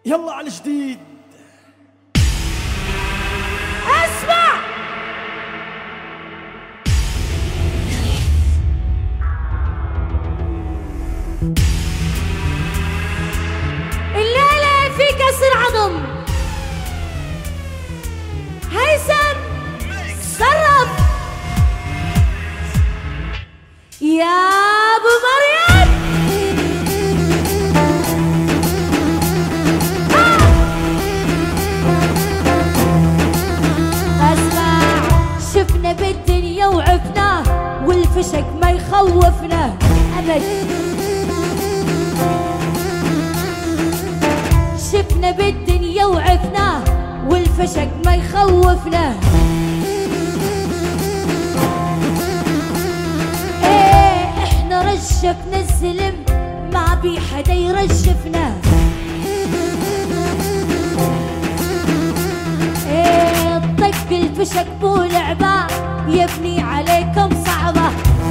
يلا على الجديد. اسمع الليلة في كسر عظم. هيثم صرف يا ابو مريم. شفنا بالدنيا وعفنا والفشق ما يخوفنا أبد. شفنا بالدنيا وعفنا والفشق ما يخوفنا. ايه احنا رشفنا الزلم ما بي حدا يرشفنا. طق الفشك مو لعبة يبني عليكم صعبة.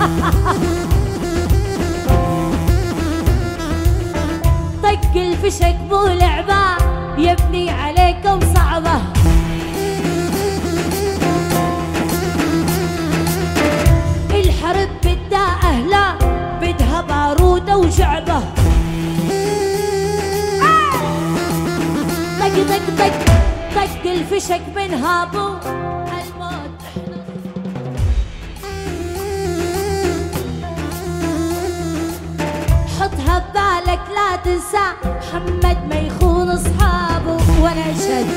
طق الفشك مو لعبة يبني عليكم صعبة. الحرب بدها أهلا بدها بارودة وشعبة. طق طق طق طق الفشك من هابو الموت. حطها ببالك لا تنسى محمد ما يخون اصحابه. وانا اشهد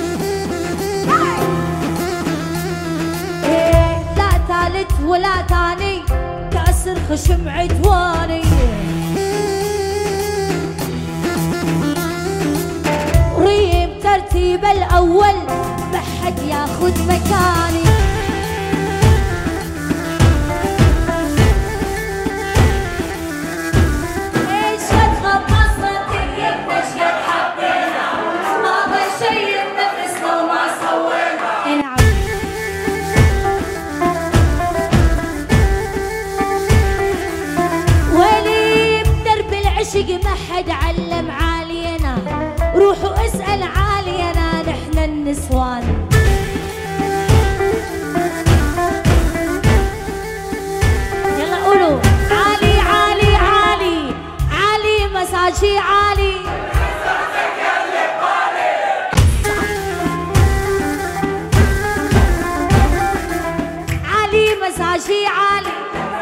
إيه لا ثالث ولا ثاني كاسر خشم عدواني. ريم ترتيب الأول بحد ياخد مكاني. ايش قد خبصنا تكيبنا ايش قد حبينا ما ضل شي بنفسنا وما سوينا. نعم ولي بدرب العشق ما حد علم عالينا. روحوا اسأل عالينا نحن النسوان. يلا قولوا عالي عالي عالي عالي مساجي عالي. عالي مساجي عالي.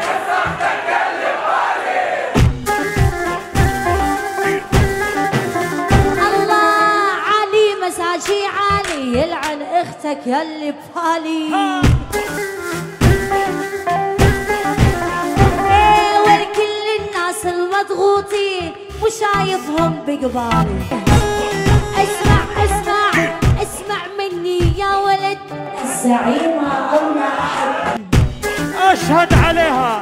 مساجي عالي يلعن اختك يلي بحالي. ايه والكل الناس المضغوطين وشايفهم بقبالي. اسمع اسمع اسمع مني يا ولد الزعيمة أولى أحد. أشهد عليها.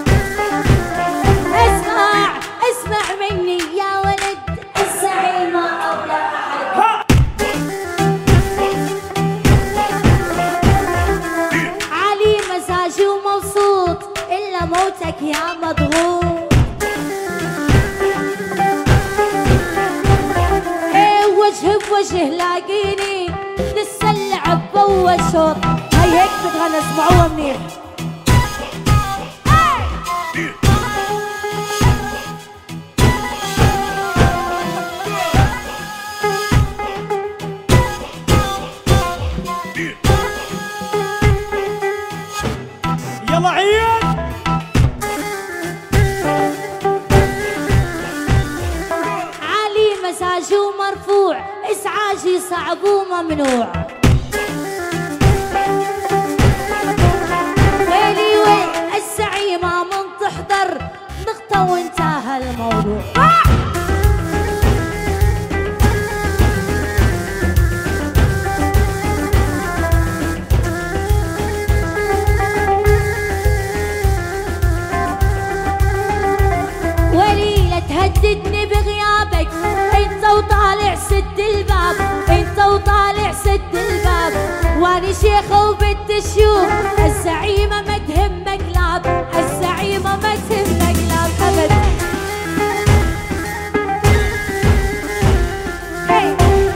اسمع اسمع مني يا ولد الزعيمة أولى أحد. مزاجي ومبسوط إلا موتك يا مضغوط. ايه وجه بوجه لاقيني نتسلع بأول شوط. هاي هيك بتغنى اسمعوها منيح. يلا عيد. عالي مزاجي ومرفوع ازعاجي صعب وممنوع. ويلي ويل الزعيمة من تحضر نقطة وانتهى الموضوع. تهددني بغيابك انت وطالع سد الباب. انت وطالع سد الباب واني شيخة وبنت شيوخ. الزعيمة ما تهمك لاب. الزعيمة ما تهمك لاب ابد.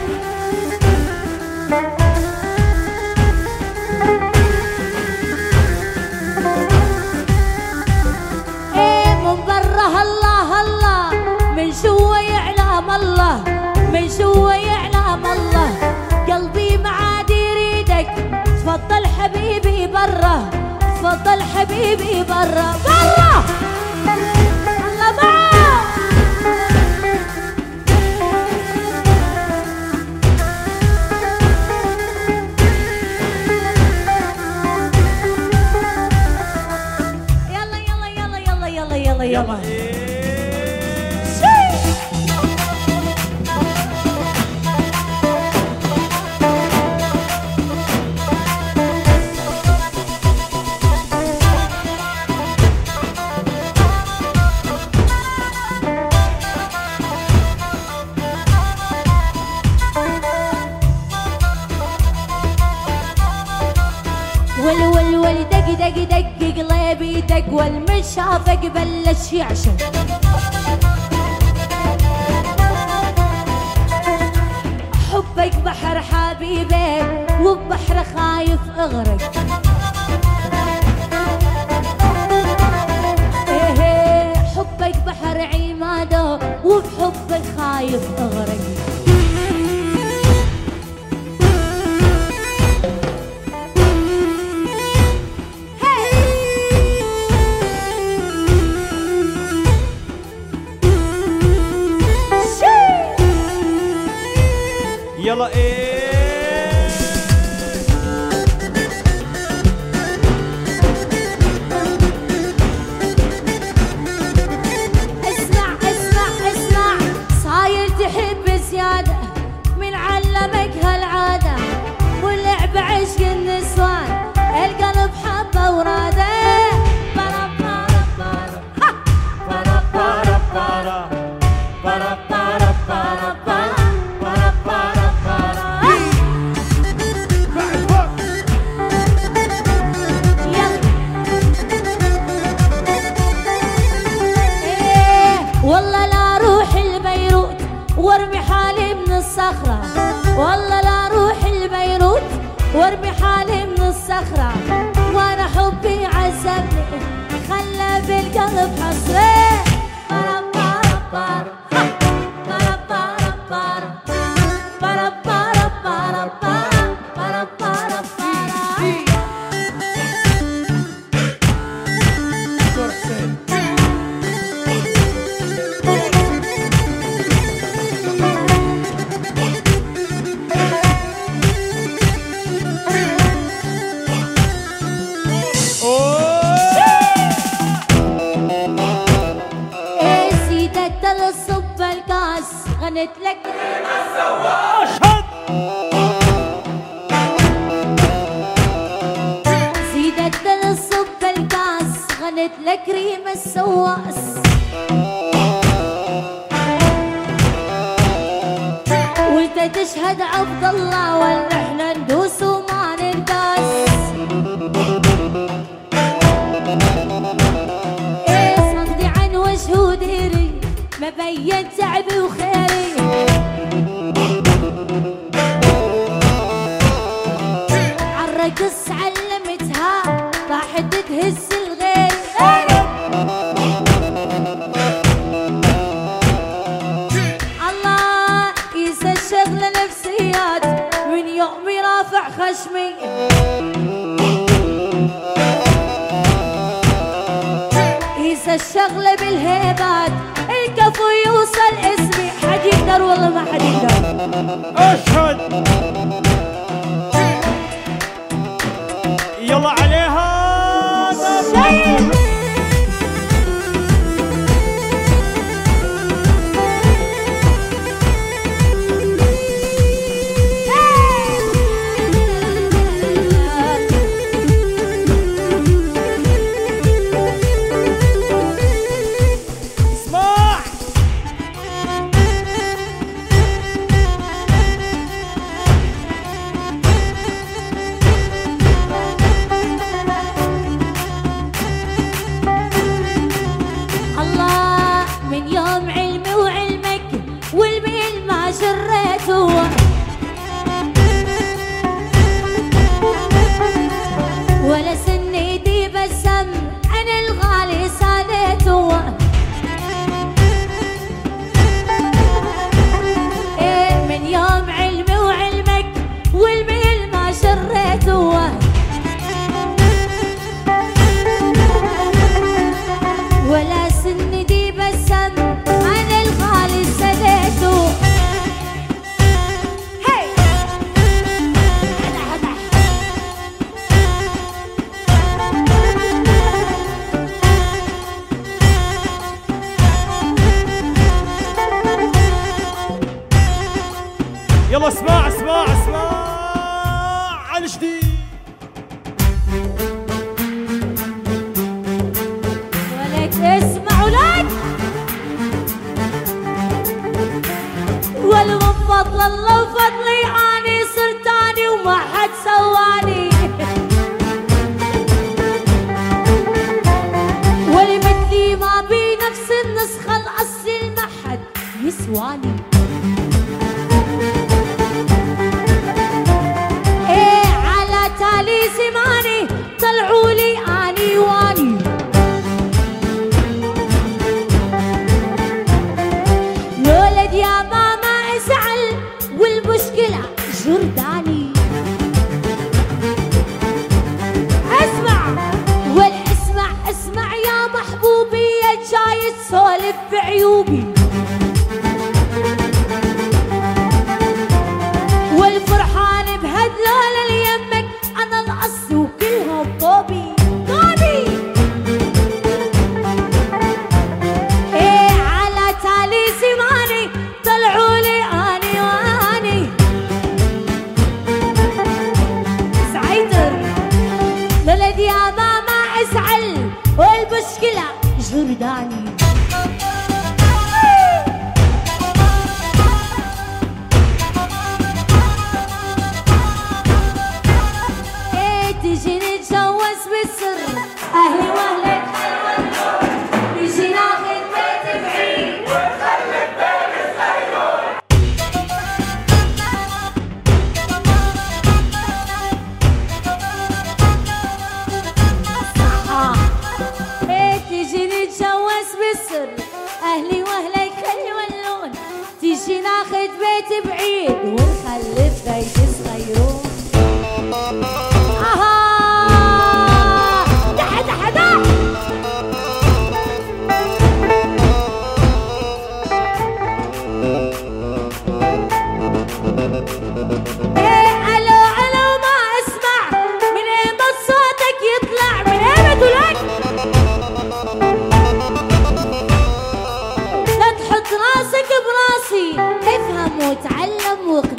الله من جوا يعلم الله قلبي ما عاد يريدك تفضل حبيبي برا تفضل حبيبي برا برا الله معاك يلا يلا يلا يلا يلا يلا يلا ول دق دق دق قلبي دق والمن شافك بلش يعشق حبك بحر حبيبي وببحر خايف اغرق ايه حبك بحر عماده وبحبك خايف اغرق يلا اسمع اسمع اسمع صاير تحب زيادة من علمك هالعادة واللعب عشق النسوان القلب حبه وراده برا برا برا برا برا برا برا برا برا برا والله لا روح البيروت وارمي حالي من الصخرة والله لا روح البيروت وارمي حالي من الصخرة وانا حبي عذبني خلى بالقلب حصري برا برا برا برا برا برا برا برا برا برا برا صب الكاس غنت لك اشهد زيدت صب الكاس غنت لك ريم السواس وانت تشهد عبد الله ولا احنا ندوس وما ننداس ايه صدي عن وجه وديري مبين تعبي وخيري عالرقص علمتها راح تهز الغير الله ينسى الشغل نفسيات من يوم يرافع خشمي ينسى الشغل بالهيبات الكفو يوصل اسمي حد يقدر والله ما حد يقدر اشهد يلا عليها ولا سنيدي بسم عن الغالي سالته يلا اسمع اسمع اسمع عن جديد. ولك اسمع ولك والمن فضل الله وفضلي اني صرت اني وما حد سواني ولمثلي ما بي نفس النسخة الاصلي ما حد يسواني. ايه على تالي زماني طلعوا لي اني واني الولد يا ماما ازعل والمشكلة جرداني. اسمع والاسمع اسمع يا محبوبي يا جاي تسولف بعيوبي والفرحان بهدلول اليمك انا القص وكلها بطوبي طوبي. ايه على تالي زماني طلعوا لي اني واني سعيدر لولد يا ماما ازعل والمشكلة جرداني. ايه تيجي نتجوز بالسر اهلي واهلك تيجي ناخد بيت بعيد ونخلف بين الخيول. صحة ايه تيجي نتجوز بالسر اهلي واهلك يولون تيجي ناخد بيت بعيد ونخلف بيت صغيرون. اها دح دح دح ايه الو الو ما اسمع من ايمت صوتك يطلع من ايمت ولك لا تحط راسك براسي افهم وتعلم واقدر